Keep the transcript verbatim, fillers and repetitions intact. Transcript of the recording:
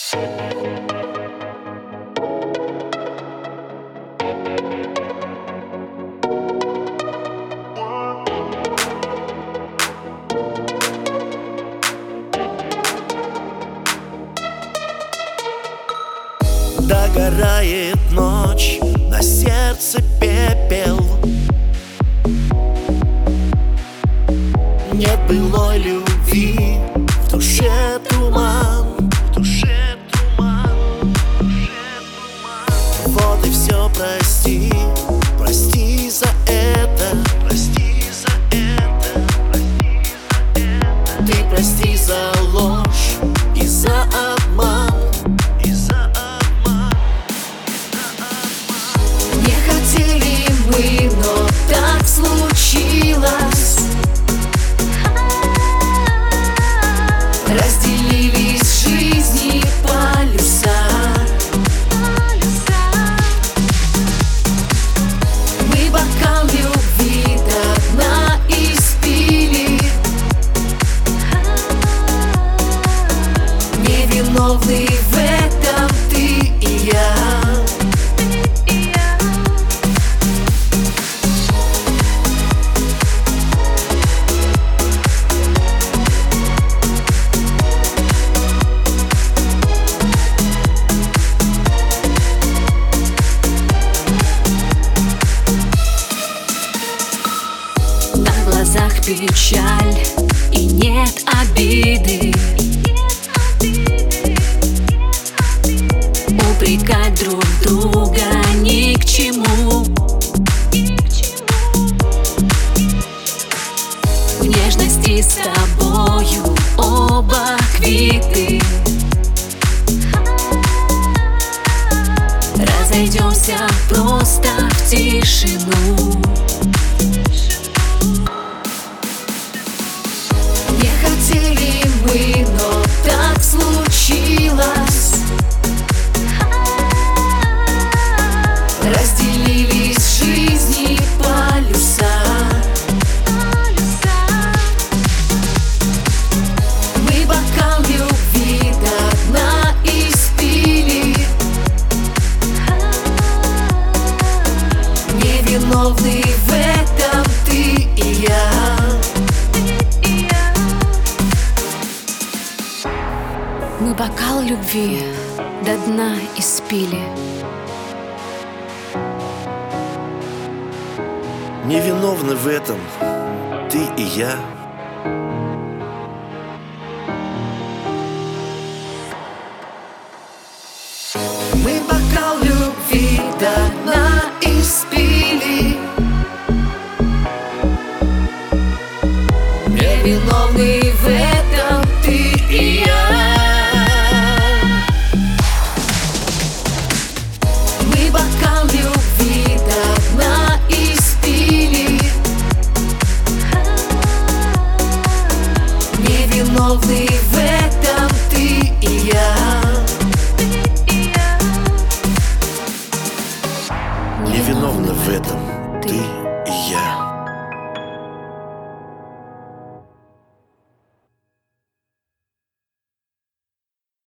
Догорает ночь, на сердце пепел. Нет былой любви, в душе туман, в душе туман, в душе туман. Вот и все, прости, прости за это, прости за это, прости за это. Ты прости за ложь и за обман. Но так случилось, разделились жизни полюса. Мы бокал любви до дна испили, невиновны в этом ты и я. В глазах печаль и нет обиды. Упрекать друг друга ни к чему. В нежности с тобою оба квиты. Разойдемся просто в тишину. Не хотели мы, но так случилось, разделились жизни полюса. Мы бокал любви до дна испили, невиновны в этом ты и я. Мы бокал любви до дна испили. Невиновны в этом ты и я. Мы бокал любви до дна испили, невиновны в этом